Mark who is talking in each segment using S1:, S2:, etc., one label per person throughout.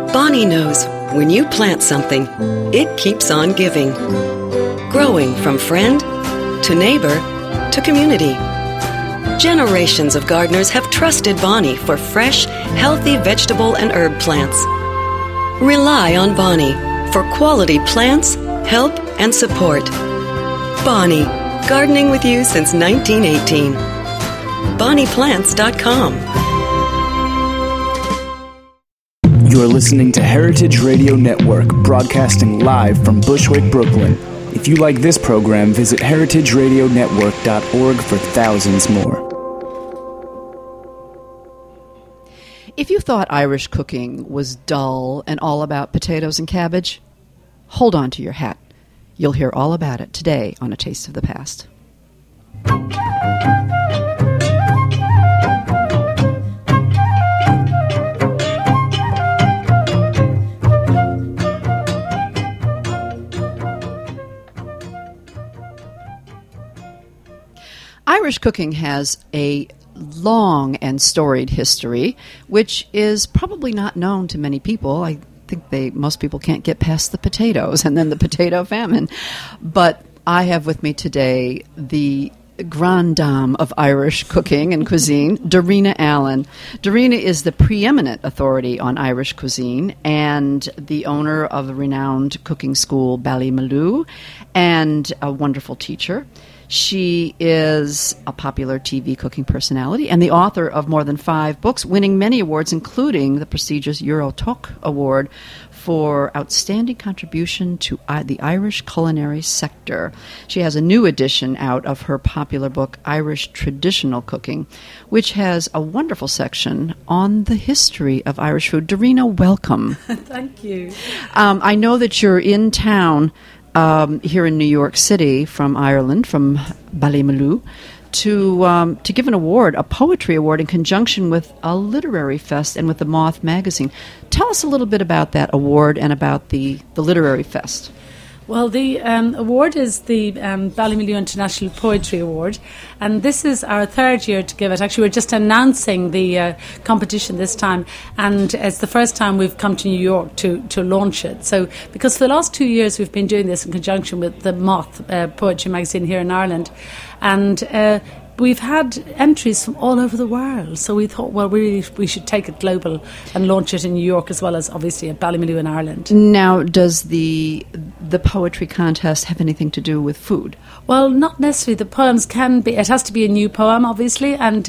S1: Bonnie knows when you plant something, it keeps on giving. Growing from friend to neighbor to community. Generations of gardeners have trusted Bonnie for fresh, healthy vegetable and herb plants. Rely on Bonnie for quality plants, help, and support. Bonnie, gardening with you since 1918. BonniePlants.com.
S2: You're listening to Heritage Radio Network, broadcasting live from Bushwick, Brooklyn. If you like this program, visit heritageradionetwork.org for thousands more.
S3: If you thought Irish cooking was dull and all about potatoes and cabbage, hold on to your hat. You'll hear all about it today on A Taste of the Past. Irish cooking has a long and storied history, which is probably not known to many people. I think most people can't get past the potatoes and then the potato famine. But I have with me today the grande dame of Irish cooking and cuisine, Darina Allen. Darina is the preeminent authority on Irish cuisine and the owner of the renowned cooking school Ballymaloe and a wonderful teacher. She is a popular TV cooking personality and the author of more than 5 books, winning many awards, including the prestigious Eurotoc Award for outstanding contribution to the Irish culinary sector. She has a new edition out of her popular book, Irish Traditional Cooking, which has a wonderful section on the history of Irish food. Darina, welcome.
S4: Thank you.
S3: I know that you're in town here in New York City from Ireland, from Ballymaloe, to give an award, a poetry award, in conjunction with a literary fest and with the Moth magazine. Tell us a little bit about that award and about the literary fest.
S4: Well, the award is the Ballymaloe International Poetry Award, and this is our 3rd year to give it. Actually, we're just announcing the competition this time, and it's the first time we've come to New York to launch it. So, because for the last 2 years we've been doing this in conjunction with the Moth Poetry magazine here in Ireland, and we've had entries from all over the world, so we thought, well, we should take it global and launch it in New York as well as obviously at Ballymaloe in Ireland.
S3: Now, does the poetry contest have anything to do with food?
S4: Well, not necessarily. The poems can be, it has to be a new poem, obviously, and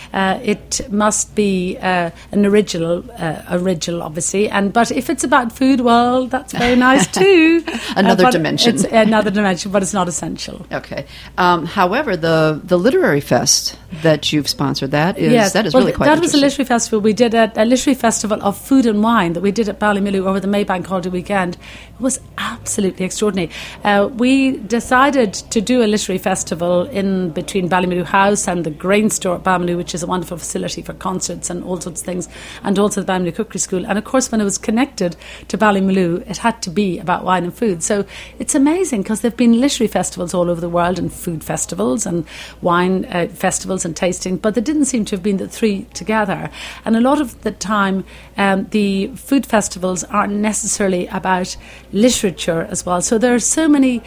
S4: it must be an original, obviously. But if it's about food, well, that's very nice too.
S3: Another dimension.
S4: It's another dimension, but it's not essential.
S3: Okay. However, the literary fest that you've sponsored, that is really quite interesting.
S4: That was a literary festival. We did a literary festival of food and wine that we did at Ballymaloe over the Maybank holiday weekend. It was absolutely extraordinary. We decided to do a literary festival in between Ballymaloe House and the Grain Store at Ballymaloe, which is a wonderful facility for concerts and all sorts of things, and also the Ballymaloe Cookery School. And of course, when it was connected to Ballymaloe, it had to be about wine and food. So it's amazing because there have been literary festivals all over the world and food festivals and wine festivals and tasting, but there didn't seem to have been the 3 together. And a lot of the time, the food festivals aren't necessarily about literature as well. So there are so many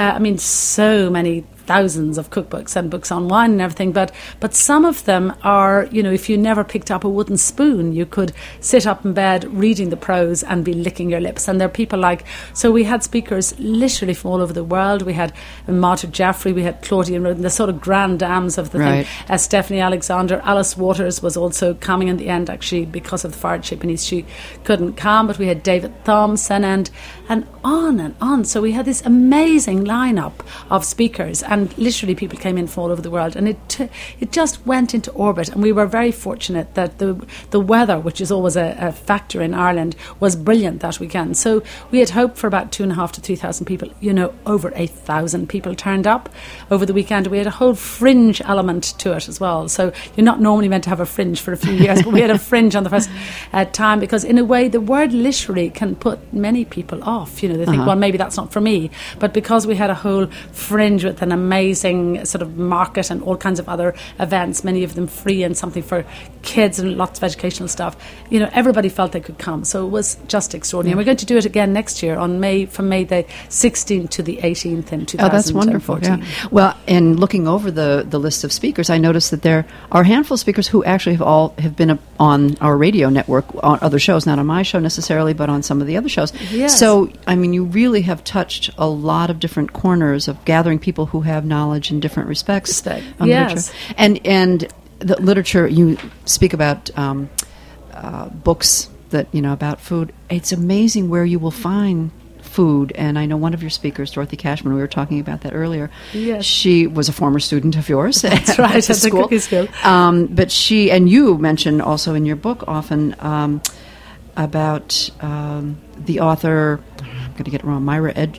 S4: thousands of cookbooks and books on wine and everything, but some of them are, if you never picked up a wooden spoon, you could sit up in bed reading the prose and be licking your lips. And there are people so we had speakers literally from all over the world. We had Marta Jeffrey, we had Claudia Roden, the sort of grand dames of the thing. Stephanie Alexander, Alice Waters was also coming in the end, actually, because of the fire at Chippenham. She couldn't come, but we had David Thompson and on and on. So we had this amazing lineup of speakers, and literally people came in from all over the world, and it just went into orbit. And we were very fortunate that the weather, which is always a factor in Ireland, was brilliant that weekend. So we had hoped for about 2,500 to 3,000 people. Over 8,000 people turned up over the weekend. We had a whole fringe element to it as well. So you're not normally meant to have a fringe for a few years, but we had a fringe on the first time, because in a way the word literary can put many people off. They think, well, maybe that's not for me. But because we had a whole fringe with an amazing sort of market and all kinds of other events, many of them free and something for kids and lots of educational stuff. Everybody felt they could come. So it was just extraordinary. And we're going to do it again next year from May the 16th to the 18th in 2014.
S3: Oh, that's wonderful. Yeah. Well, in looking over the list of speakers, I noticed that there are a handful of speakers who actually have been on our radio network, on other shows, not on my show necessarily, but on some of the other shows.
S4: Yes.
S3: So, I mean, you really have touched a lot of different corners of gathering people who have knowledge in different respects on literature. And the literature, you speak about books that, about food. It's amazing where you will find food. And I know one of your speakers, Dorothy Cashman, we were talking about that earlier.
S4: Yes.
S3: She was a former student of yours.
S4: That's right, at the cookie school.
S3: But she, and you mentioned also in your book often about the author, I'm going to get it wrong,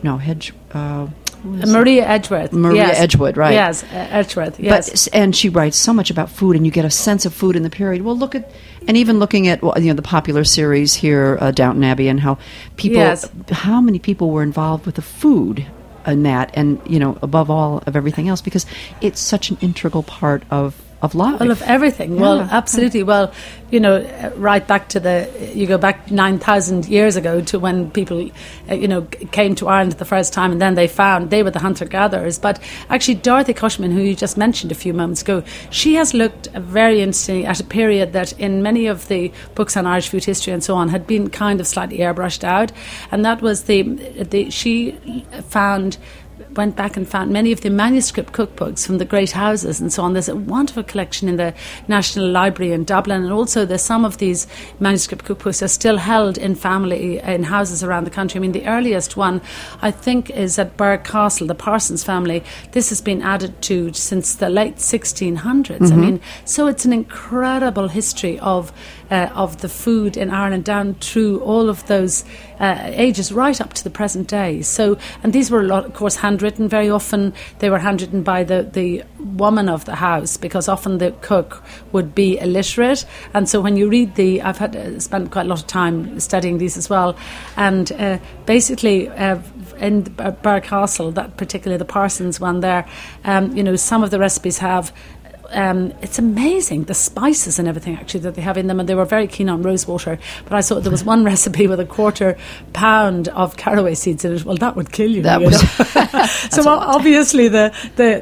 S4: Maria Edgeworth.
S3: Edgewood, right.
S4: Yes, Edgeworth, yes.
S3: And she writes so much about food, and you get a sense of food in the period. Well, even looking at the popular series here, Downton Abbey, and how how many people were involved with the food in that, and, above all of everything else, because it's such an integral part of life.
S4: Well, of everything. Yeah. Well, absolutely. Well, right back to you go back 9,000 years ago to when people, came to Ireland the first time, and then they were the hunter-gatherers. But actually, Dorothy Cushman, who you just mentioned a few moments ago, she has looked very interestingly at a period that in many of the books on Irish food history and so on had been kind of slightly airbrushed out. And that was she went back and found many of the manuscript cookbooks from the great houses and so on. There's a wonderful collection in the National Library in Dublin, and also there's some of these manuscript cookbooks are still held in houses around the country. I mean, the earliest one, I think, is at Burgh Castle, the Parsons family. This has been added to since the late 1600s. Mm-hmm. I mean, so it's an incredible history of the food in Ireland down through all of those ages right up to the present day. So, and these were, of course, handwritten. Very often they were handwritten by the woman of the house, because often the cook would be illiterate. And so when you read I've spent quite a lot of time studying these as well, and basically in Burgh Castle, that particularly the Parsons one there, some of the recipes have it's amazing, the spices and everything actually that they have in them, and they were very keen on rosewater. But I saw there was one recipe with a 1/4 pound of caraway seeds in it. Well, that would kill you. So obviously the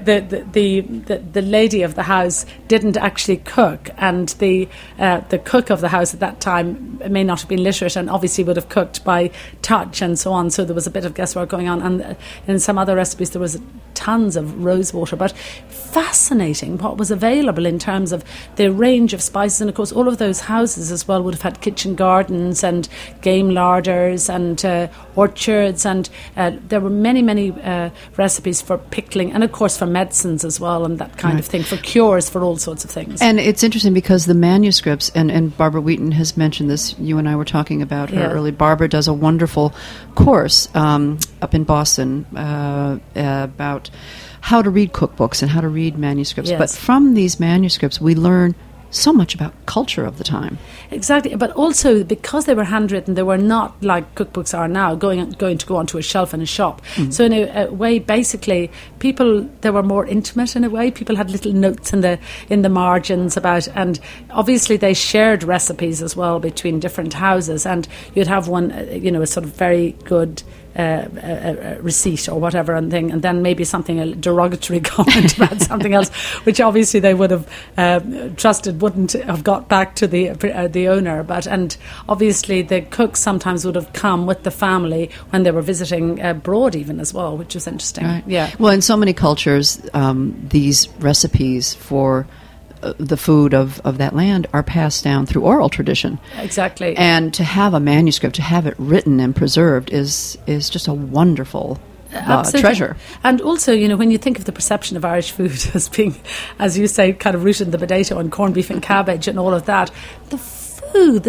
S4: lady of the house didn't actually cook, and the cook of the house at that time may not have been literate, and obviously would have cooked by touch and so on. So there was a bit of guesswork going on, and in some other recipes there was tons of rosewater. But fascinating what was available in terms of the range of spices. And of course all of those houses as well would have had kitchen gardens and game larders and orchards, and there were many recipes for pickling, and of course for medicines as well, and that kind of thing, for cures, for all sorts of things.
S3: And it's interesting because the manuscripts, and Barbara Wheaton has mentioned this, you and I were talking about her early. Barbara does a wonderful course up in Boston about how to read cookbooks and how to read manuscripts. But from these manuscripts, we learn so much about culture of the time.
S4: Exactly, but also because they were handwritten, they were not like cookbooks are now, going to go onto a shelf in a shop. Mm-hmm. So in a way, basically, they were more intimate in a way. People had little notes in the margins about, and obviously they shared recipes as well between different houses, and you'd have one, a sort of very good a receipt or whatever and then maybe a derogatory comment about something else, which obviously they would have trusted wouldn't have got back to the owner. And obviously the cooks sometimes would have come with the family when they were visiting abroad even as well, which was interesting.
S3: Right. Yeah. Well, in so many cultures, these recipes for the food of that land are passed down through oral tradition.
S4: Exactly.
S3: And to have a manuscript, to have it written and preserved is just a wonderful treasure. And
S4: also, when you think of the perception of Irish food as being, as you say, kind of rooted in the potato and corned beef and cabbage and all of that, the food, the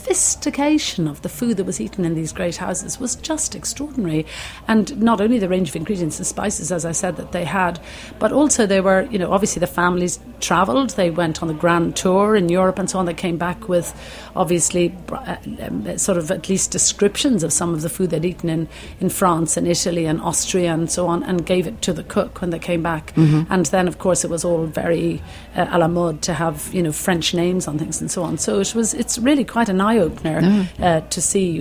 S4: sophistication of the food that was eaten in these great houses was just extraordinary. And not only the range of ingredients and spices, as I said, that they had, but also they were, obviously the families travelled, they went on the grand tour in Europe and so on. They came back with, obviously, sort of at least descriptions of some of the food they'd eaten in France and Italy and Austria and so on, and gave it to the cook when they came back. Mm-hmm. And then, of course, it was all very à la mode to have, French names on things and so on. So it's really quite an eye-opener to see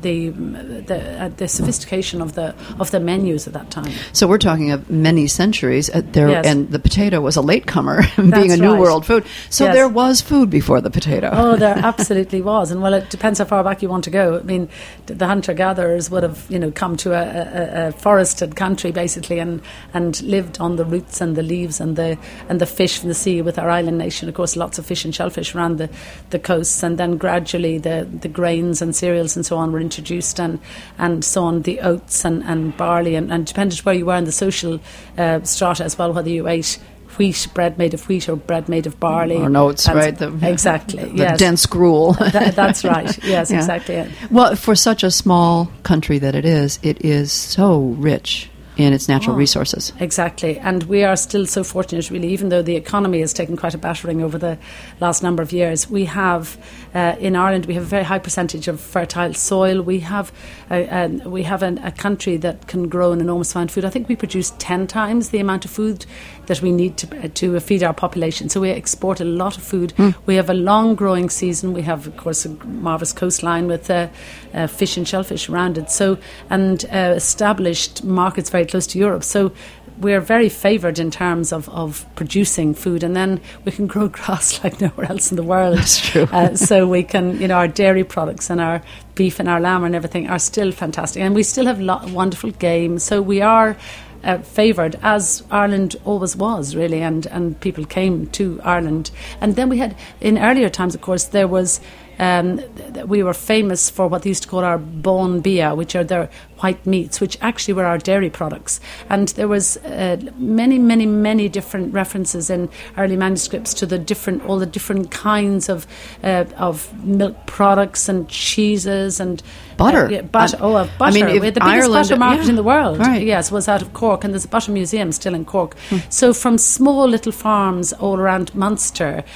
S4: the sophistication of the menus at that time.
S3: So we're talking of many centuries there,
S4: yes.
S3: And the potato was a latecomer, being a New World food. So yes. There was food before the potato.
S4: Oh, there absolutely was. And, well, it depends how far back you want to go. I mean, the hunter-gatherers would have, come to a forested country, basically, and lived on the roots and the leaves and the fish from the sea with our island nation. Of course, lots of fish and shellfish around the coasts, and then gradually the grains and cereals and so on were introduced, and so on, the oats and barley, and depended where you were in the social strata as well, whether you ate wheat, bread made of wheat, or bread made of barley.
S3: Or oats, right?
S4: Exactly.
S3: The
S4: yes.
S3: dense gruel.
S4: That's right. Yes, yeah. Exactly. Yeah.
S3: Well, for such a small country that it is so rich in its natural resources.
S4: Exactly. And we are still so fortunate, really, even though the economy has taken quite a battering over the last number of years. We have, in Ireland, we have a very high percentage of fertile soil. We have a country that can grow an enormous amount of food. I think we produce 10 times the amount of food that we need to feed our population. So we export a lot of food. We have a long growing season. We have, of course, a marvellous coastline with fish and shellfish around it. So, and established markets very close to Europe. So we're very favoured in terms of producing food, and then we can grow grass like nowhere else in the world.
S3: That's true.
S4: So we can, our dairy products and our beef and our lamb and everything are still fantastic, and we still have wonderful game. So we are favoured, as Ireland always was, really, and people came to Ireland. And then we had, in earlier times, of course, there was we were famous for what they used to call our bón bia, which are their white meats, which actually were our dairy products. And there was many different references in early manuscripts to all the different kinds of milk products and cheeses and
S3: butter.
S4: Butter. Butter.
S3: I mean,
S4: the biggest
S3: Ireland,
S4: butter market in the world,
S3: right.
S4: Yes, was out of Cork, and there's a butter museum still in Cork. So from small little farms all around Munster,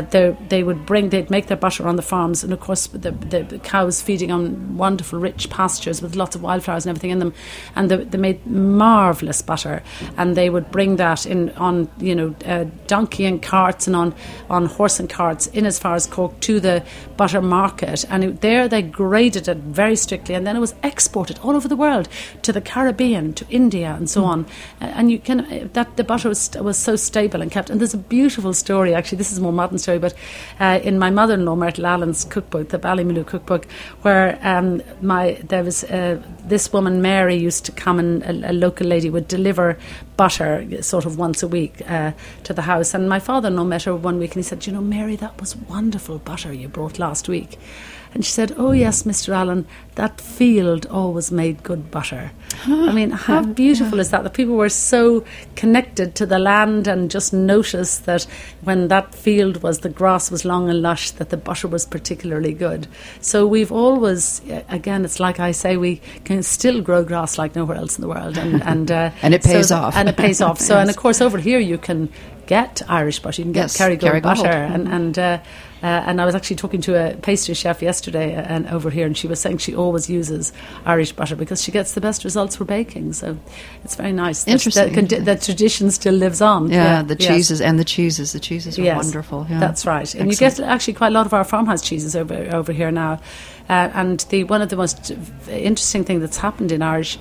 S4: they'd make their butter on the farms. And of course, the cows feeding on wonderful, rich pastures with lots of wildflowers and everything in them, and they made marvellous butter. And they would bring that on donkey and carts and on horse and carts in as far as Cork to the butter market. And there they graded it very strictly, and then it was exported all over the world to the Caribbean, to India, and so on. And you can the butter was so stable and kept. And there's a beautiful story, actually. This is a more modern story, but in my mother-in-law Myrtle Allen's cookbook, the Ballymaloe cookbook, where there was this woman Mary used to come, and a local lady would deliver butter sort of once a week to the house. And my father-in-law met her one week, and he said, Mary, that was wonderful butter you brought last week. And she said, oh yes, Mr. Allen, that field always made good butter. I mean, how beautiful is that? The people were so connected to the land and just noticed that when that field the grass was long and lush, that the butter was particularly good. So we've always, again, it's like I say, we can still grow grass like nowhere else in the world. And
S3: it pays off.
S4: And it pays off. So, yes. And of course, over here you can get Irish butter. You can get Kerrygold butter. And I was actually talking to a pastry chef yesterday and over here, and she was saying she always uses Irish butter because she gets the best results for baking. So it's very nice.
S3: Interesting.
S4: That tradition still lives on.
S3: Yeah, the cheeses and the cheeses. The cheeses are wonderful. Yeah.
S4: That's right. And
S3: Excellent.
S4: You get actually quite a lot of our farmhouse cheeses over here now. And one of the most interesting thing that's happened in Irish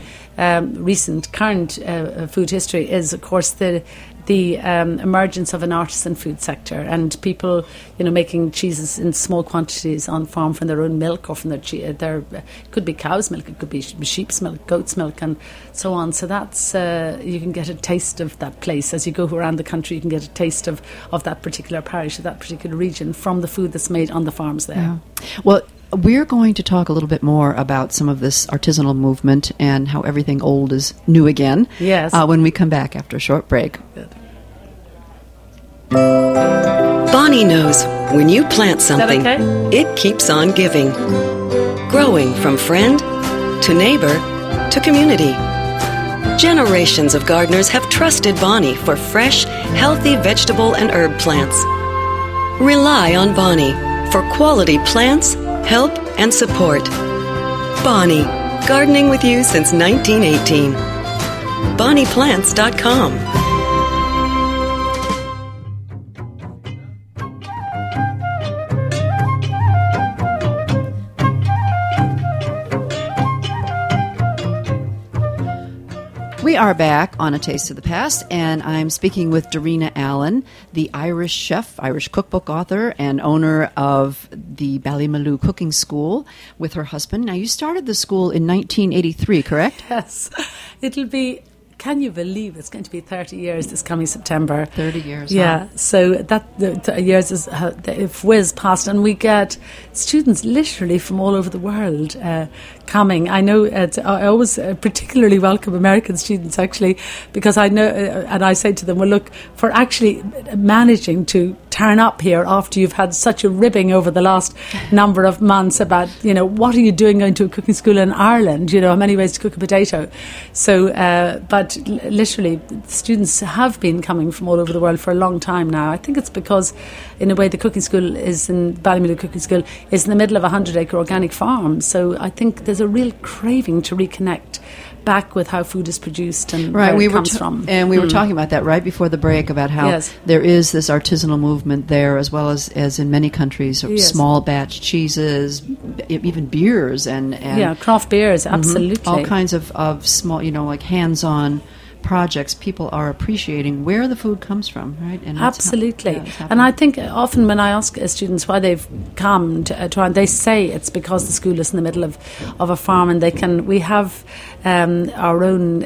S4: current food history is, of course, the emergence of an artisan food sector, and people, making cheeses in small quantities on farm from their own milk or from their it could be cow's milk, it could be sheep's milk, goat's milk, and so on. So that's you can get a taste of that place as you go around the country. You can get a taste of that particular parish, of that particular region, from the food that's made on the farms there.
S3: Yeah. Well, we're going to talk a little bit more about some of this artisanal movement and how everything old is new again.
S4: Yes.
S3: When we come back after a short break.
S4: Good.
S1: Bonnie knows when you plant something, it keeps on giving. Growing from friend to neighbor to community. Generations of gardeners have trusted Bonnie for fresh, healthy vegetable and herb plants. Rely on Bonnie for quality plants, help, and support. Bonnie, gardening with you since 1918. BonniePlants.com.
S3: We are back on A Taste of the Past, and I'm speaking with Darina Allen, the Irish chef, Irish cookbook author, and owner of the Ballymaloe Cooking School with her husband. Now, you started the school in 1983, correct?
S4: Yes. It'll be... Can you believe it's going to be 30 years this coming September?
S3: 30 years.
S4: Yeah.
S3: Huh?
S4: So that the years is whiz past, and we get students literally from all over the world coming. I know I always particularly welcome American students, actually, because I know, and I say to them, well, look, for actually managing to turn up here after you've had such a ribbing over the last number of months about, what are you doing going to a cooking school in Ireland? How many ways to cook a potato. So, but literally, students have been coming from all over the world for a long time now. I think it's because, in a way, the cooking school Ballymaloe Cooking School is in the middle of a 100-acre organic farm. So I think there's a real craving to reconnect back with how food is produced and where it comes from.
S3: And we were talking about that right before the break, about how there is this artisanal movement there, as well as in many countries, of small batch cheeses, even beers and
S4: craft beers, absolutely.
S3: All kinds of small, like hands-on projects. People are appreciating where the food comes from, right? And
S4: absolutely. And I think often when I ask students why they've come to try, they say it's because the school is in the middle of a farm, and we have our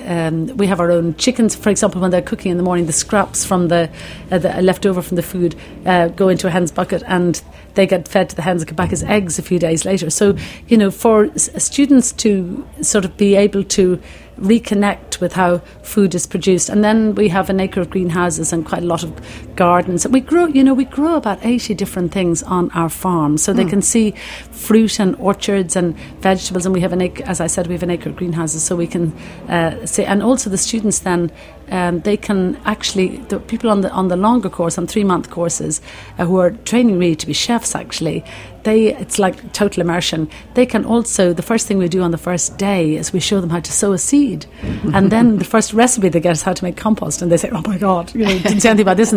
S4: own chickens, for example. When they're cooking in the morning, the scraps from the left over from the food go into a hen's bucket, and they get fed to the hens and come back as eggs a few days later. So, for students to sort of be able to reconnect with how food is produced. And then we have an acre of greenhouses and quite a lot of gardens. We grow about 80 different things on our farm, so they can see fruit and orchards and vegetables. And we have an acre, as I said, we have an acre of greenhouses, so we can see. And also the students then, they can actually, the people on the longer course, on 3-month courses, who are training really to be chefs, actually, it's like total immersion. They can also, the first thing we do on the first day is we show them how to sow a seed. And then the first recipe they get is how to make compost. And they say, oh my God, didn't say anything about this in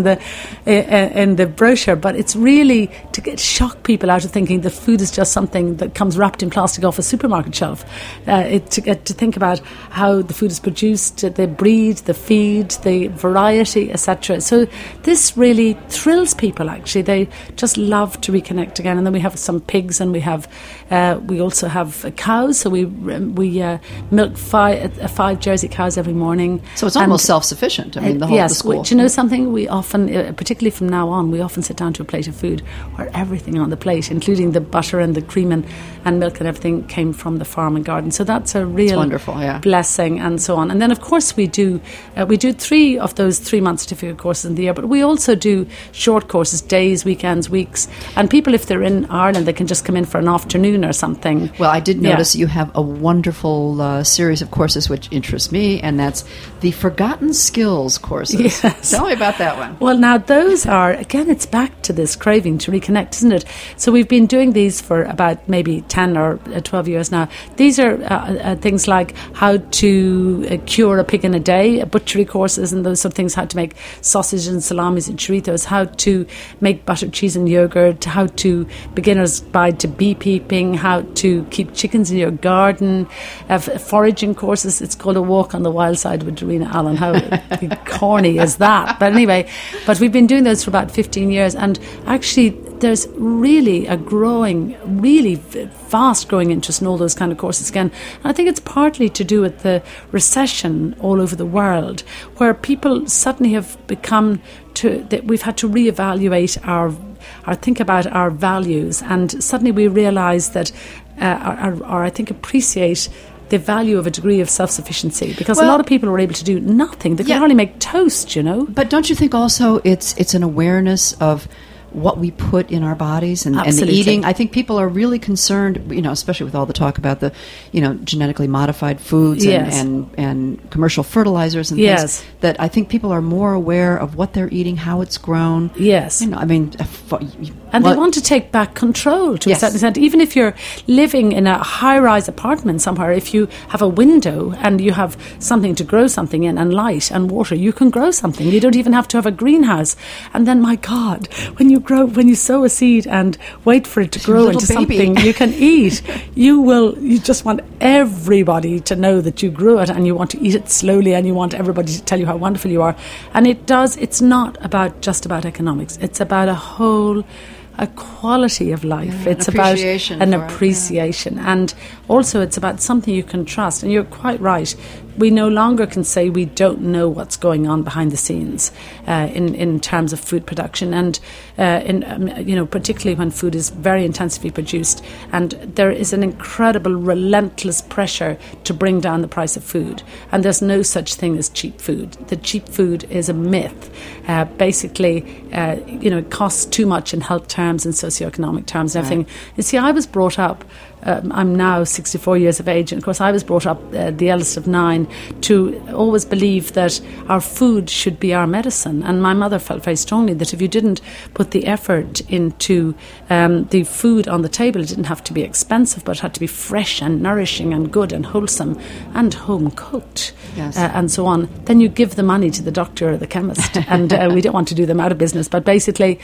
S4: the brochure. But it's really to shock people out of thinking that food is just something that comes wrapped in plastic off a supermarket shelf. To think about how the food is produced, the breed, the feed, the variety, etc. So this really thrills people, actually. They just love to reconnect again. And then we have some pigs, and we also have cows. So we milk 5 Jersey cows every morning.
S3: So it's almost self-sufficient. I mean, the whole school.
S4: Do you know something? We often, particularly from now on, we often sit down to a plate of food where everything on the plate, including the butter and the cream and milk and everything, came from the farm and garden. So that's a real
S3: wonderful,
S4: blessing, and so on. And then, of course, we do 3 of those 3-month certificate courses in the year, but we also do short courses, days, weekends, weeks. And people, if they're in Ireland, they can just come in for an afternoon or something.
S3: Well, I did notice you have a wonderful series of courses which interest me, and that's the Forgotten Skills courses.
S4: Yes.
S3: Tell me about that one.
S4: Well, now those are, again, it's back to this craving to reconnect, isn't it? So we've been doing these for about maybe 10 or 12 years now. These are things like how to cure a pig in a day, butchery courses, and those sort of things, how to make sausage and salamis and churritos, how to make buttered cheese and yogurt, how to beginner's guide to beekeeping, how to keep chickens in your garden, foraging courses. It's called A Walk on the Wild Side with Darina Allen. How corny is that? But anyway, we've been doing those for about 15 years, and actually there's really a growing, really fast growing interest in all those kind of courses again. And I think it's partly to do with the recession all over the world, where people suddenly have become that we've had to reevaluate our think about our values, and suddenly we realise that or I think appreciate the value of a degree of self-sufficiency, because a lot of people were able to do nothing. They could hardly make toast,
S3: But don't you think also it's an awareness of what we put in our bodies and the eating. I think people are really concerned, especially with all the talk about the, genetically modified foods and commercial fertilizers and things, that I think people are more aware of what they're eating, how it's grown.
S4: Yes.
S3: I mean...
S4: And they want to take back control to a certain extent. Even if you're living in a high-rise apartment somewhere, if you have a window and you have something to grow something in and light and water, you can grow something. You don't even have to have a greenhouse. And then, my God, when you sow a seed and wait for it to grow into something you can eat, you just want everybody to know that you grew it, and you want to eat it slowly, and you want everybody to tell you how wonderful you are. And it's not just about economics. It's about a quality of life. It's about an appreciation. And also it's about something you can trust. And you're quite right. We no longer can say we don't know what's going on behind the scenes in terms of food production, and particularly when food is very intensively produced, and there is an incredible, relentless pressure to bring down the price of food. And there's no such thing as cheap food. The cheap food is a myth. It costs too much in health terms and socioeconomic terms and everything. You see, I was brought up. I'm now 64 years of age, and of course I was brought up, the eldest of 9, to always believe that our food should be our medicine. And my mother felt very strongly that if you didn't put the effort into the food on the table, it didn't have to be expensive, but it had to be fresh and nourishing and good and wholesome and home cooked, and so on, then you give the money to the doctor or the chemist. And we don't want to do them out of business, but basically,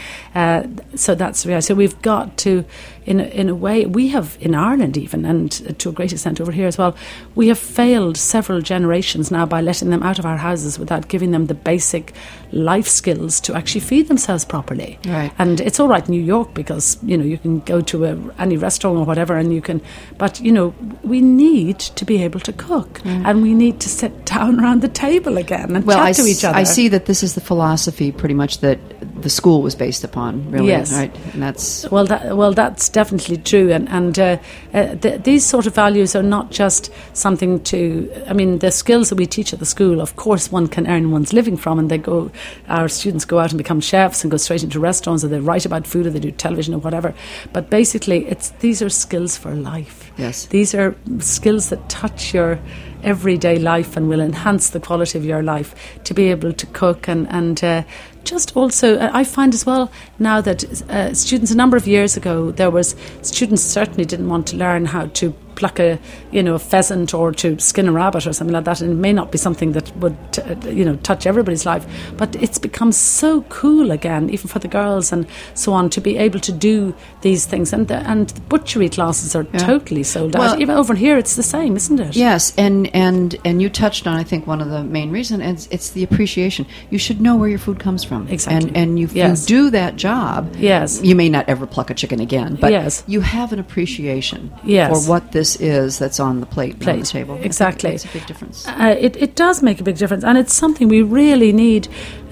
S4: so that's reality. So we've got to, in a way, we have in Ireland even, and to a great extent over here as well, we have failed several generations now by letting them out of our houses without giving them the basic life skills to actually feed themselves properly.
S3: Right.
S4: And it's all right in New York because, you can go to any restaurant or whatever and you can, but, we need to be able to cook, and we need to sit down around the table again and chat to each other.
S3: I see that this is the philosophy pretty much that the school was based upon, really.
S4: Yes.
S3: Right? And that's...
S4: Well, that's definitely true. And these sort of values are not just something the skills that we teach at the school, of course, one can earn one's living from, and our students go out and become chefs and go straight into restaurants, or they write about food, or they do television or whatever. But basically, these are skills for life.
S3: Yes.
S4: These are skills that touch your everyday life and will enhance the quality of your life, to be able to cook and just also, I find as well now that students, a number of years ago, students certainly didn't want to learn how to pluck a pheasant or to skin a rabbit or something like that, and it may not be something that would touch everybody's life, but it's become so cool again, even for the girls and so on, to be able to do these things, and the butchery classes are totally sold out. Even over here it's the same, isn't it?
S3: Yes, and you touched on, I think, one of the main reasons, it's the appreciation. You should know where your food comes from.
S4: Exactly.
S3: And you do that job, you may not ever pluck a chicken again, but you have an appreciation for what this is that's on the plate. On the table.
S4: Exactly.
S3: It makes a big difference.
S4: It does make a big difference, and it's something we really need.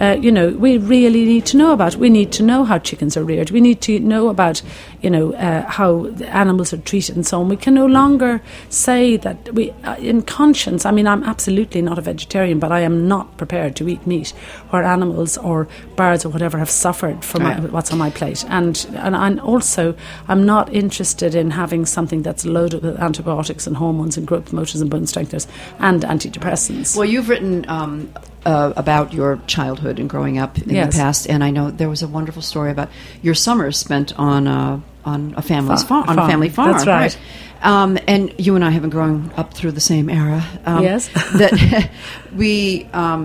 S4: We really need to know about. We need to know how chickens are reared. We need to know about, how the animals are treated and so on. We can no longer say that we, in conscience. I mean, I'm absolutely not a vegetarian, but I am not prepared to eat meat where animals or birds or whatever have suffered from what's on my plate. And also, I'm not interested in having something that's loaded with antibiotics and hormones and growth promoters and bone strengtheners and antidepressants.
S3: Well, you've written about your childhood and growing up in the past, and I know there was a wonderful story about your summers spent on a family's farm, on a family farm.
S4: That's right.
S3: And you and I have been growing up through the same era.
S4: Yes.
S3: That we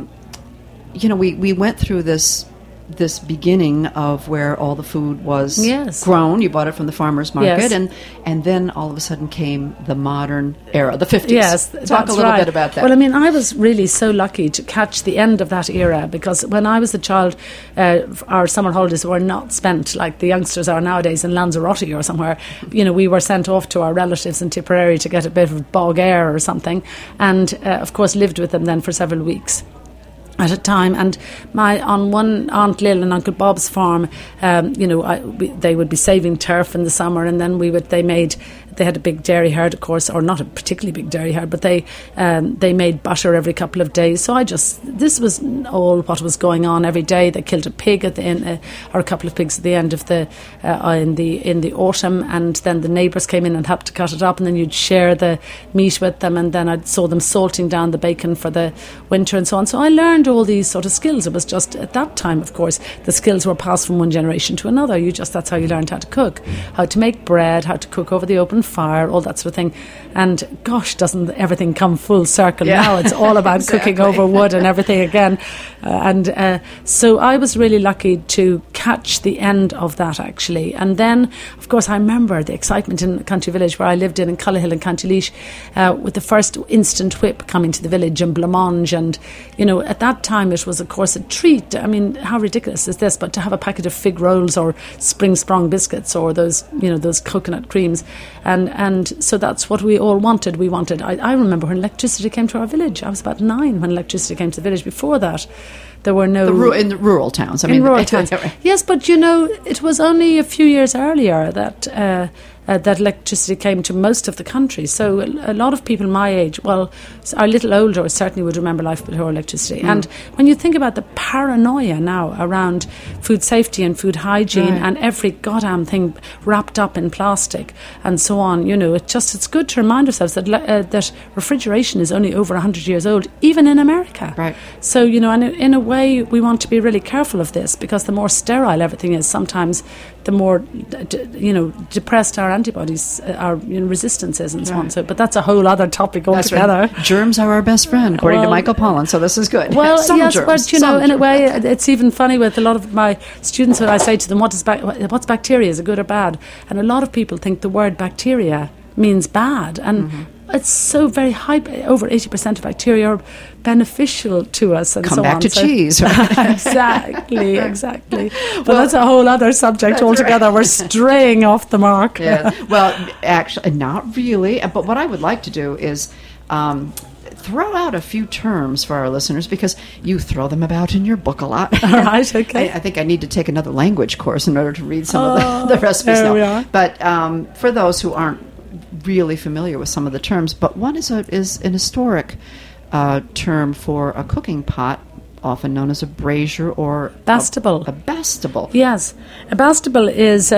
S3: went through this beginning of where all the food was grown. You bought it from the farmer's market, and then all of a sudden came the modern era, the 50s.
S4: Yes,
S3: Talk a little bit about that.
S4: Well, I mean, I was really so lucky to catch the end of that era, because when I was a child, our summer holidays were not spent like the youngsters are nowadays in Lanzarote or somewhere. We were sent off to our relatives in Tipperary to get a bit of bog air or something, and of course lived with them then for several weeks at a time. And on one Aunt Lil and Uncle Bob's farm, they would be saving turf in the summer, and then they made they had a big dairy herd, of course, or not a particularly big dairy herd, but they made butter every couple of days. So this was all what was going on every day. They killed a pig at the end, or a couple of pigs at the end of in the autumn, and then the neighbours came in and helped to cut it up, and then you'd share the meat with them, and then I saw them salting down the bacon for the winter and so on. So I learned all these sort of skills. It was just at that time, of course, the skills were passed from one generation to another. That's how you learned how to cook, how to make bread, how to cook over the open fire, all that sort of thing. And gosh, doesn't everything come full circle now? It's all about exactly. Cooking over wood and everything again. So I was really lucky to catch the end of that, actually. And then, of course, I remember the excitement in the country village where I lived in Cullihill in County Laois, with the first instant whip coming to the village and blancmange. And, at that time it was, of course, a treat. I mean, how ridiculous is this? But to have a packet of fig rolls or spring sprung biscuits or those coconut creams. And so that's what we all wanted. I remember when electricity came to our village. I was about 9 when electricity came to the village. Before that, there were no...
S3: in the rural towns.
S4: In rural towns. Yes, but, it was only a few years earlier that electricity came to most of the country. So a lot of people my age, are a little older, certainly would remember life before electricity. And when you think about the paranoia now around food safety and food hygiene and every goddamn thing wrapped up in plastic and so on, it's good to remind ourselves that refrigeration is only over 100 years old, even in America.
S3: Right.
S4: So, and in a way we want to be really careful of this, because the more sterile everything is, sometimes the more, depressed our antibodies, our resistances and so on. So, but that's a whole other topic altogether.
S3: Right. Germs are our best friend, according to Michael Pollan, so this is good.
S4: Well, yes,
S3: germs,
S4: but in a way, it's even funny with a lot of my students when I say to them, what's bacteria, is it good or bad? And a lot of people think the word bacteria means bad, and it's so very high. Over 80% of bacteria are beneficial to us, and
S3: come
S4: so
S3: back
S4: on.
S3: to cheese, right?
S4: exactly. But that's a whole other subject altogether. Right. We're straying off the mark.
S3: Yeah. Well, actually, not really. But what I would like to do is throw out a few terms for our listeners, because you throw them about in your book a lot.
S4: All right, okay.
S3: I think I need to take another language course in order to read some of the recipes.
S4: There we are.
S3: But for those who aren't really familiar with some of the terms, but one is an historic term for a cooking pot, often known as a brazier or
S4: bastable.
S3: A bastable.
S4: Yes, a bastable is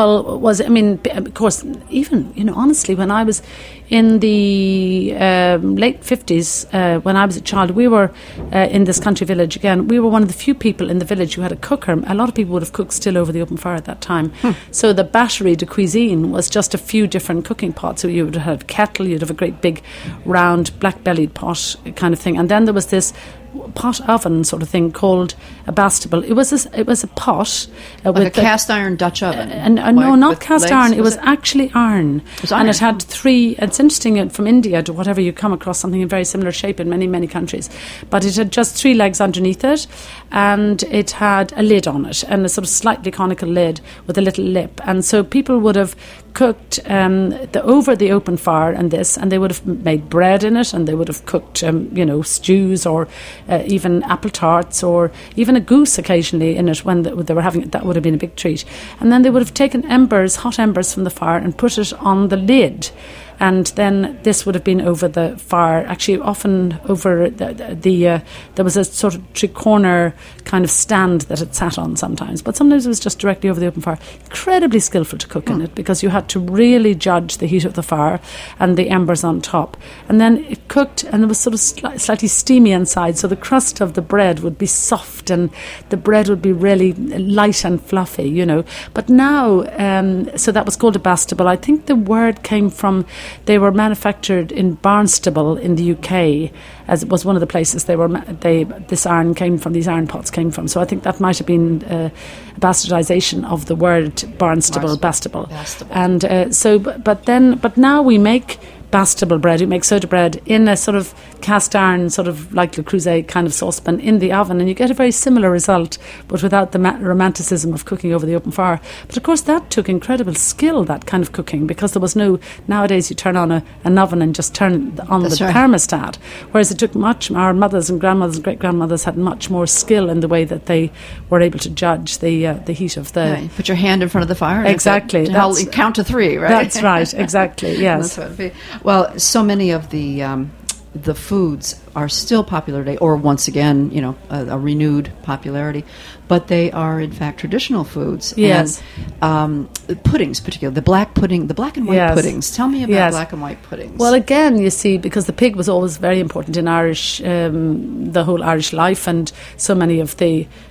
S4: of course, even honestly, when I was in the late 50s, when I was a child, we were in this country village again. We were one of the few people in the village who had a cooker. A lot of people would have cooked still over the open fire at that time. So the batterie de cuisine was just a few different cooking pots. So you would have a kettle, you'd have a great big round black-bellied pot kind of thing, and then there was this pot oven sort of thing called a bastable. It was a pot
S3: like with a cast iron Dutch oven.
S4: No, not cast legs, iron. It was actually iron. And it had three. It's interesting, from India to whatever, you come across something in very similar shape in many countries. But it had just 3 legs underneath it, and it had a lid on it, and a sort of slightly conical lid with a little lip. And so people would have cooked over the open fire and they would have made bread in it, and they would have cooked stews, or even apple tarts, or even a goose occasionally in it when they were having it. That would have been a big treat. And then they would have taken hot embers from the fire, and put it on the lid. And then this would have been over the fire, actually often over there was a sort of three-corner kind of stand that it sat on sometimes, but sometimes it was just directly over the open fire. Incredibly skillful to cook in it, because you had to really judge the heat of the fire and the embers on top. And then it cooked, and it was sort of slightly steamy inside, so the crust of the bread would be soft, and the bread would be really light and fluffy, But now, so that was called a bastable. I think the word came from... They were manufactured in Barnstable in the UK, as it was one of the places these iron pots came from. So I think that might have been a bastardization of the word Barnstable, bastable. And but now we make Bastable bread. We make soda bread in a sort of cast iron, sort of like Le Creuset kind of saucepan in the oven, and you get a very similar result, but without the romanticism of cooking over the open fire. But of course that took incredible skill, that kind of cooking, because there was no, nowadays you turn on an oven and just turn on the thermostat, whereas it took much, our mothers and grandmothers and great-grandmothers had much more skill in the way that they were able to judge the heat of the...
S3: Right. Put your hand in front of the fire.
S4: Exactly.
S3: I'll count to 3, right?
S4: That's right, exactly, yes.
S3: That's what it'd be. Well, so many of the foods are still popular today, or once again, a renewed popularity, but they are in fact traditional foods.
S4: Yes.
S3: And puddings, particularly the black and white puddings. Tell me about black and white puddings.
S4: Well, again, you see, because the pig was always very important in Irish, the whole Irish life, and so many of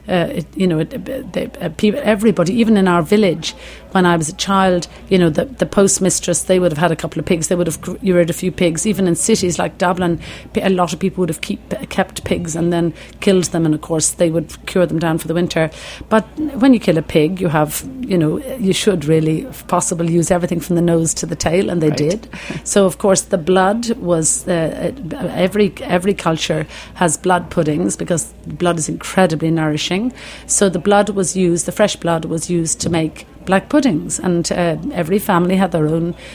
S4: everybody, even in our village, when I was a child, the postmistress, they would have had a couple of pigs. They would have reared a few pigs. Even in cities like Dublin, a lot of people would have kept pigs and then killed them, and of course they would cure them down for the winter. But when you kill a pig, you have, you should really, if possible, use everything from the nose to the tail, and they did. So of course the blood was every culture has blood puddings, because blood is incredibly nourishing. So the blood was used, the fresh blood was used to make black puddings, and every family had their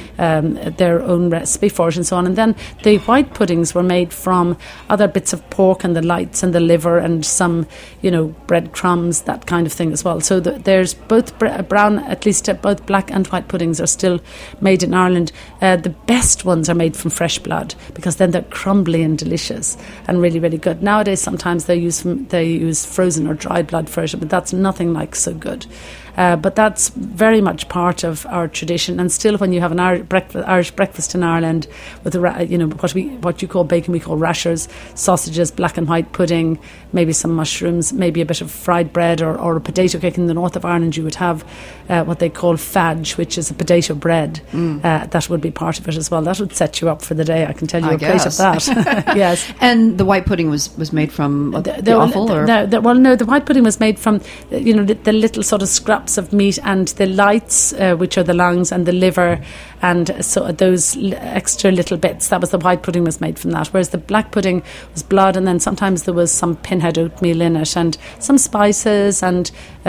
S4: own recipe for it and so on. And then the white puddings were made from other bits of pork and the lights and the liver and some, breadcrumbs, that kind of thing as well. So there's both brown, at least both black and white puddings are still made in Ireland. The best ones are made from fresh blood, because then they're crumbly and delicious and really, really good. Nowadays, sometimes they use frozen or dried blood for it, but that's nothing like so good. But that's very much part of our tradition, and still, when you have an Irish breakfast in Ireland with what you call bacon, we call rashers, sausages, black and white pudding, maybe some mushrooms, maybe a bit of fried bread or a potato cake. In the north of Ireland, you would have what they call fadge, which is a potato bread. That would be part of it as well. That would set you up for the day, I can tell you, a plate of that. Yes.
S3: And the white pudding was made from the offal?
S4: No, the white pudding was made from the little sort of scraps of meat and the lights, which are the lungs and the liver, and so those extra little bits. That was the white pudding was made from that, whereas the black pudding was blood, and then sometimes there was some pinhead oatmeal in it and some spices and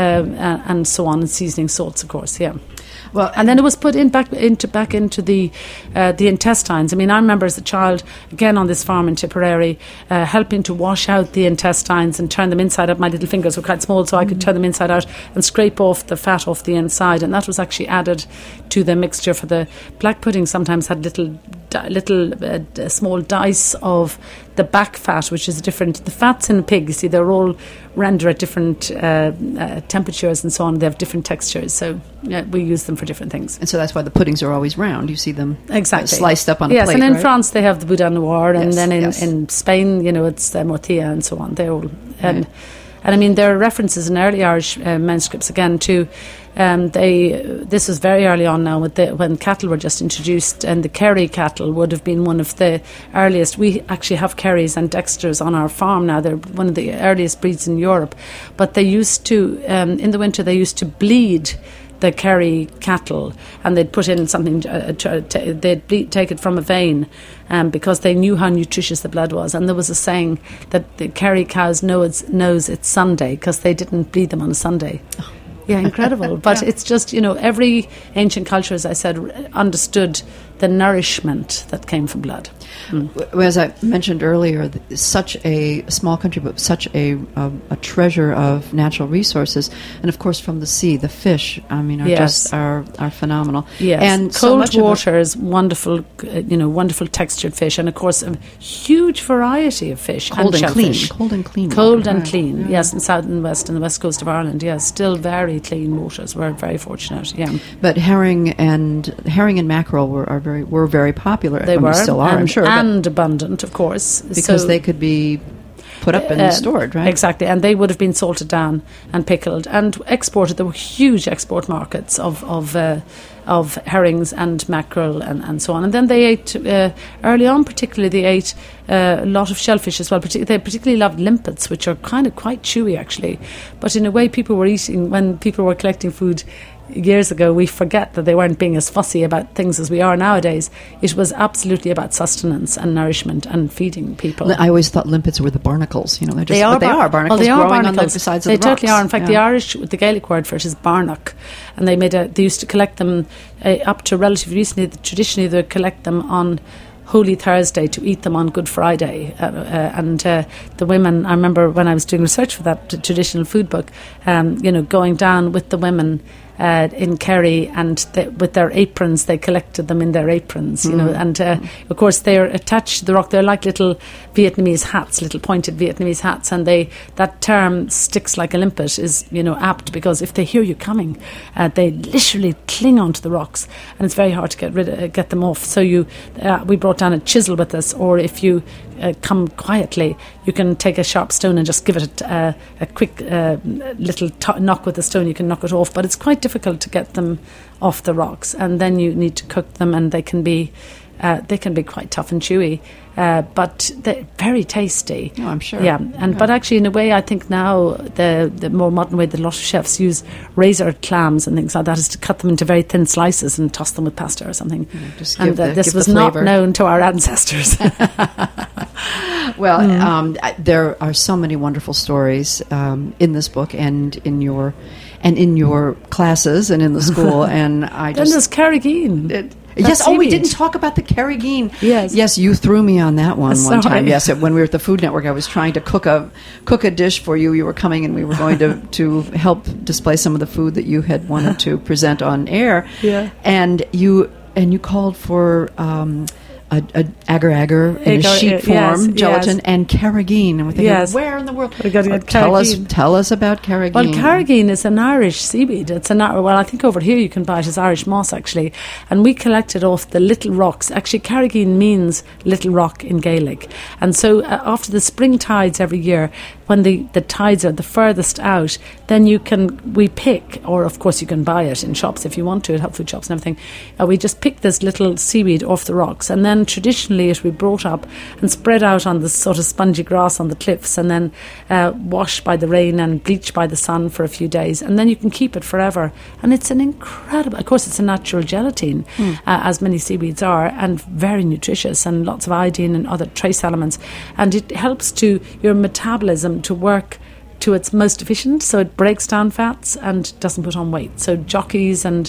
S4: so on, and seasoning salts, of course. Yeah. Well, and then it was put back into the intestines. I mean, I remember as a child, again on this farm in Tipperary, helping to wash out the intestines and turn them inside out. My little fingers were quite small, so I could turn them inside out and scrape off the fat off the inside, and that was actually added to the mixture for the black pudding. Sometimes had little small dice of the back fat, which is different. The fats in a pig, you see, they're all rendered at different temperatures and so on. They have different textures, so we use them for different things.
S3: And so that's why the puddings are always round. You see them
S4: exactly
S3: sliced up on a plate.
S4: Yes, and in
S3: right?
S4: France they have the boudin noir, and then in Spain, it's the mortilla and so on. They're all and I mean, there are references in early Irish manuscripts again to. This was very early on now when cattle were just introduced, and the Kerry cattle would have been one of the earliest. We actually have Kerrys and Dexters on our farm now. They're one of the earliest breeds in Europe. But they used to, in the winter, they used to bleed the Kerry cattle, and they'd put in something, they'd take it from a vein, because they knew how nutritious the blood was. And there was a saying that the Kerry cows knows it's Sunday because they didn't bleed them on a Sunday. Oh. Yeah, incredible. But it's just, every ancient culture, as I said, understood the nourishment that came from blood.
S3: As I mentioned earlier, such a small country, but such a treasure of natural resources, and of course from the sea, the fish. I mean, are phenomenal.
S4: Yes,
S3: and
S4: cold water is wonderful. Wonderful textured fish, and of course a huge variety of fish.
S3: Cold and clean.
S4: Cold and clean. Yeah. Yes, in south and west and the west coast of Ireland. Yes, still very clean waters. We're very fortunate. Yeah.
S3: But herring and mackerel were very popular.
S4: They were,
S3: still are, I'm sure,
S4: and abundant, of course,
S3: because they could be put up and stored, right?
S4: Exactly, and they would have been salted down and pickled and exported. There were huge export markets of herrings and mackerel and so on. And then they ate, early on particularly, they ate a lot of shellfish as well. They particularly loved limpets, which are kind of quite chewy actually. But in a way, people were eating, when people were collecting food years ago, we forget that they weren't being as fussy about things as we are nowadays. It was absolutely about sustenance and nourishment and feeding people.
S3: I always thought limpets were the barnacles. You know,
S4: They are barnacles.
S3: They are
S4: barnacles.
S3: On the sides of
S4: they
S3: the rocks.
S4: Totally are. In fact, the Irish, the Gaelic word for it is barnock, and they used to collect them up to relatively recently. Traditionally, they collect them on Holy Thursday to eat them on Good Friday, and the women. I remember when I was doing research for that traditional food book, going down with the women in Kerry, and with their aprons, they collected them in their aprons, and of course they're attached to the rock. They're like little Vietnamese hats, little pointed Vietnamese hats, and that term "sticks like a limpet" is apt, because if they hear you coming, they literally cling onto the rocks, and it's very hard to get them off. So we brought down a chisel with us, or if you come quietly, you can take a sharp stone and just give it a quick little knock with the stone. You can knock it off, but it's quite difficult to get them off the rocks, and then you need to cook them, and they can be quite tough and chewy, but they're very tasty.
S3: Oh, I'm sure.
S4: Yeah, but actually, in a way, I think now the more modern way that a lot of chefs use razor clams and things like that is to cut them into very thin slices and toss them with pasta or something.
S3: Just
S4: and this was not known to our ancestors.
S3: Well, there are so many wonderful stories in this book and in your classes and in the school, and
S4: then there's Carrageen.
S3: Yes. Oh, we didn't talk about the Carrageen.
S4: Yes,
S3: you threw me on that one time.
S4: Yes,
S3: when we were at the Food Network, I was trying to cook a dish for you. You were coming, and we were going to help display some of the food that you had wanted to present on air.
S4: Yeah,
S3: and you called for agar-agar in a sheet form, gelatin, and Carrageen. And we're thinking, where in the world? Tell us about Carrageen.
S4: Well, Carrageen is an Irish seaweed. It's I think over here you can buy it as Irish moss, actually. And we collect it off the little rocks. Actually, Carrageen means little rock in Gaelic. And so after the spring tides every year, when the tides are the furthest out, then we pick, or of course you can buy it in shops if you want to, at health food shops and everything. We just pick this little seaweed off the rocks, and then traditionally it will be brought up and spread out on the sort of spongy grass on the cliffs, and then washed by the rain and bleached by the sun for a few days, and then you can keep it forever. And it's an incredible, of course it's a natural gelatin, as many seaweeds are, and very nutritious, and lots of iodine and other trace elements, and it helps to your metabolism to work to its most efficient, so it breaks down fats and doesn't put on weight. So jockeys and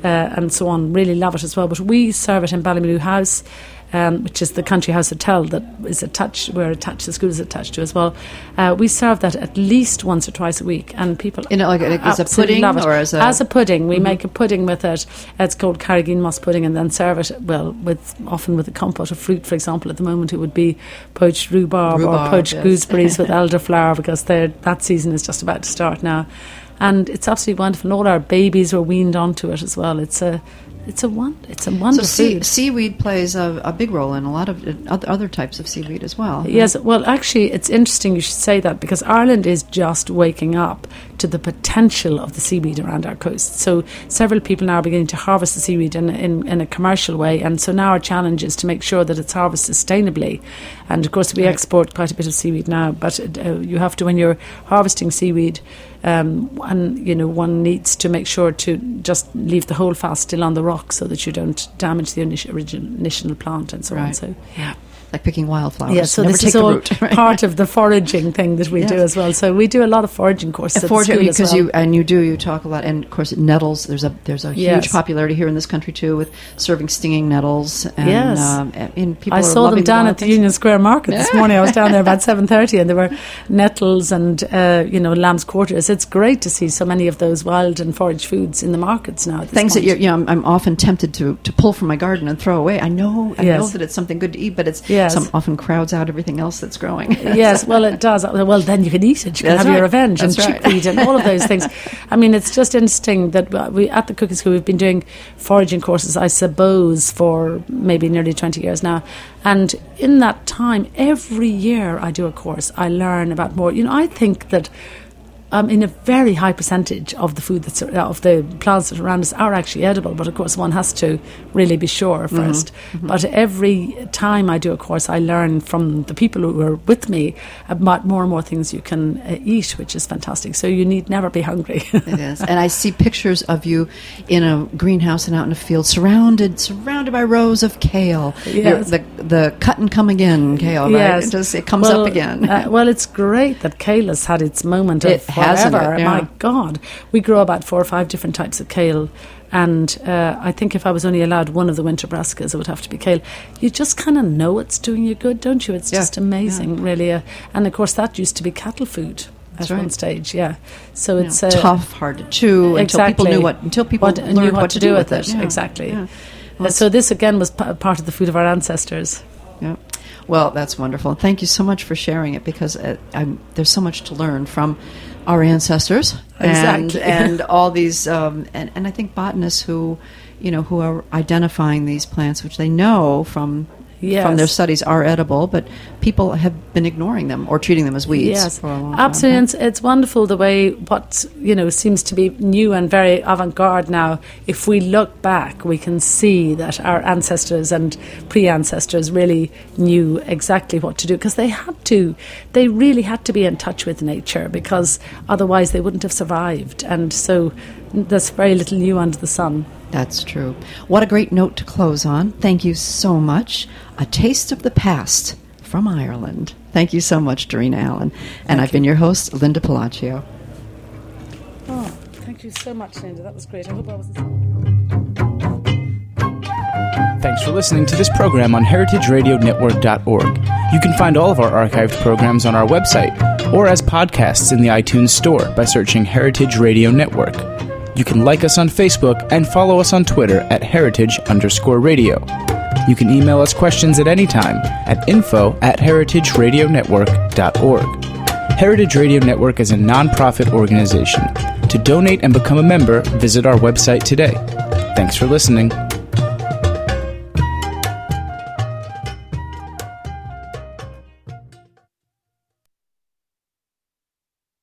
S4: so on really love it as well. But we serve it in Ballymaloe House, which is the country house hotel that is attached, the school is attached to as well. We serve that at least once or twice a week, and people
S3: as a pudding
S4: love it.
S3: Or
S4: as a pudding. We make a pudding with it. It's called Carrageen moss pudding, and then serve it often with a compote of fruit. For example, at the moment it would be poached rhubarb or poached gooseberries with elderflower, because that season is just about to start now. And it's absolutely wonderful. And all our babies were weaned onto it as well. It's a wonderful food.
S3: Seaweed plays a big role in a lot of other types of seaweed as well.
S4: Yes, well, actually, it's interesting you should say that, because Ireland is just waking up to the potential of the seaweed around our coast. So several people now are beginning to harvest the seaweed in a commercial way, and so now our challenge is to make sure that it's harvested sustainably. And of course, we export quite a bit of seaweed now, but you have to, when you're harvesting seaweed, and one needs to make sure to just leave the holdfast still on the rock, so that you don't damage the initial plant and so on. So
S3: like picking wildflowers.
S4: Yeah, so this is all part of the foraging thing that we do as well. So we do a lot of foraging courses at the school
S3: because
S4: as well.
S3: you talk a lot, and of course nettles. There's a huge popularity here in this country too, with serving stinging nettles. And, and people
S4: I saw them down at the Union Square Market this morning. I was down there about 7:30, and there were nettles and lamb's quarters. It's great to see so many of those wild and forage foods in the markets now.
S3: Things that I'm often tempted to pull from my garden and throw away. I know that it's something good to eat, but it's often crowds out everything else that's growing.
S4: Yes, well, it does. Well, then you can eat it. You can have your revenge and chickweed and all of those things. I mean, it's just interesting that we at the cooking school we've been doing foraging courses, I suppose, for maybe nearly 20 years now. And in that time, every year I do a course, I learn about more. I think that in a very high percentage of the food of the plants that are around us are actually edible, but of course one has to really be sure first. But every time I do a course, I learn from the people who are with me about more and more things you can eat, which is fantastic. So you need never be hungry.
S3: It is. And I see pictures of you in a greenhouse and out in a field, surrounded by rows of kale.
S4: Yes.
S3: The cut and come again kale, right?
S4: Yes.
S3: It comes up again.
S4: Well, it's great that kale has had its moment of forever.
S3: Yeah.
S4: My God. We grow about 4 or 5 different types of kale. And I think if I was only allowed one of the winter brassicas, it would have to be kale. You just kind of know it's doing you good, don't you? It's just amazing, really. And of course, that used to be cattle food. At one stage, so it's
S3: tough, hard to chew until people knew learned what to do with it.
S4: Yeah. Exactly. Yeah. Well, so this again was part of the food of our ancestors.
S3: Yeah. Well, that's wonderful. Thank you so much for sharing it, because there's so much to learn from our ancestors and all these and I think botanists who are identifying these plants, which they know from their studies are edible, but people have been ignoring them or treating them as weeds for a long time.
S4: Absolutely. And it's wonderful the way what seems to be new and very avant-garde now. If we look back, we can see that our ancestors and pre-ancestors really knew exactly what to do, because they really had to be in touch with nature, because otherwise they wouldn't have survived. And so there's very little new under the sun.
S3: That's true. What a great note to close on. Thank you so much. A taste of the past from Ireland. Thank you so much, Darina Allen. And I've been your host, Linda Palacio.
S4: Oh, thank you so much, Linda. That was great. I hope I wasn't...
S2: Thanks for listening to this program on heritageradionetwork.org. You can find all of our archived programs on our website or as podcasts in the iTunes Store by searching Heritage Radio Network. You can like us on Facebook and follow us on Twitter at @heritage_radio. You can email us questions at any time at info@heritageradionetwork.org. Heritage Radio Network is a non-profit organization. To donate and become a member, visit our website today. Thanks for listening.